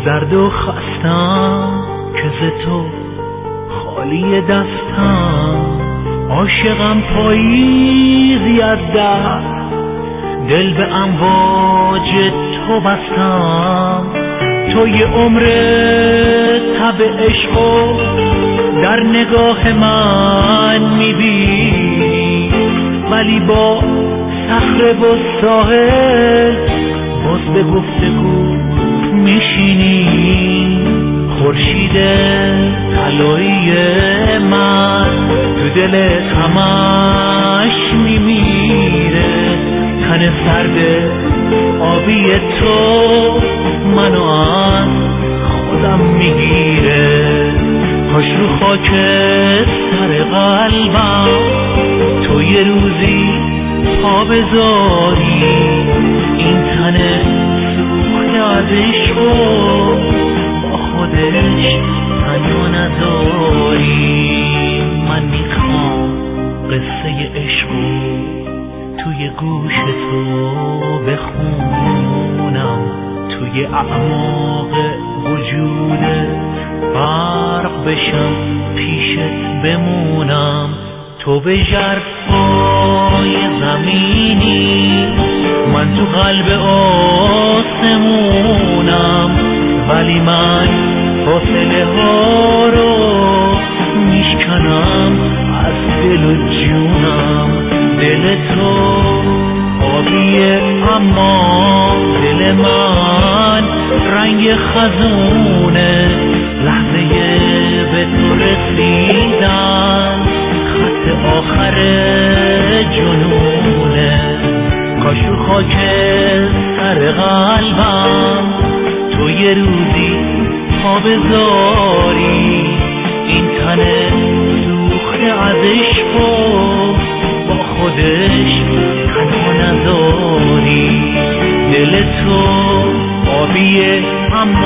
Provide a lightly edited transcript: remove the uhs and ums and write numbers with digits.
زرد و خستم که ز تو خالی دستم، عاشقم پاییزی از دست، دل به امواج تو بستم. تو یه عمر تب عشقو در نگاه من میبینی، ولی با صخره و ساحل باز به گفتگو میشینی. خورشید طلایی من تو دلت همش میمیره، تن سرد آبی تو منو از خودم میگیره. کاش رو خاک سر قلبم تو یه روزی پا بذاری، این تن سوخته از عشقو با خودش تنها نذاری. من میخوام قصه عشقو توی گوش تو بخونم، توی اعماق وجودت غرق بشم پیشت بمونم. تو به ژرفای زمینی، من تو قلب آسمونم، ولی من فاصله ها رو میشکنم از دل و جونم. دل تو آبیه اما دل من رنگ خزونه، لحظه به تو رسیدن خط آخر جنونه. کاش رو خاک سر قلبم تو یه روزی پا بذاری، این تن سوخته از عشقو با خودش تنها نذاری. دل تو آبیه اما